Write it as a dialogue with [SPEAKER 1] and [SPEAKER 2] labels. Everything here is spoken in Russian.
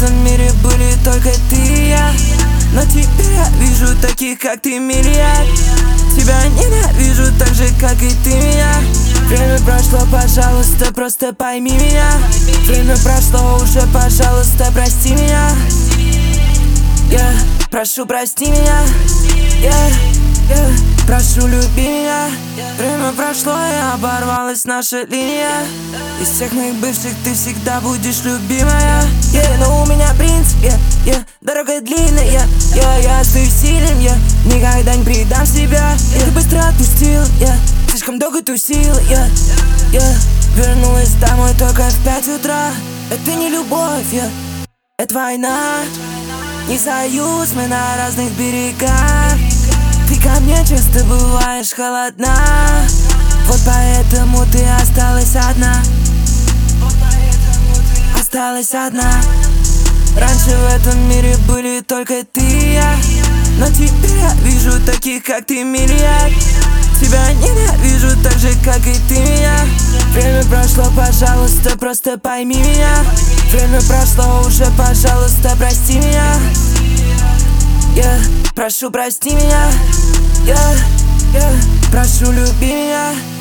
[SPEAKER 1] этом мире были только ты и я. Но теперь я вижу таких, как ты, миллиард. Тебя ненавижу так же, как и ты меня. Время прошло, пожалуйста, просто пойми меня. Время прошло уже, пожалуйста, прости меня. Прошу, прости меня. Прошу, люби меня. Время прошло, и оборвалась наша линия. Из всех моих бывших ты всегда будешь любимая. Но у меня принцип, дорога длинная. Я остаюсь силен, никогда не предам себя. Ты быстро отпустил, слишком долго тусил, вернулась домой только в 5 утра. Это не любовь, это война. Не союз, мы на разных берегах. Ты ко мне часто бываешь холодна. Вот поэтому ты осталась одна. Осталась одна. Раньше в этом мире были только ты и я. Но теперь я вижу таких, как ты, миллиард. Тебя ненавижу так же, как и ты меня. Время прошло, пожалуйста, просто пойми меня. Время прошло уже, пожалуйста, прости меня. Прошу, прости меня. Прошу, люби меня.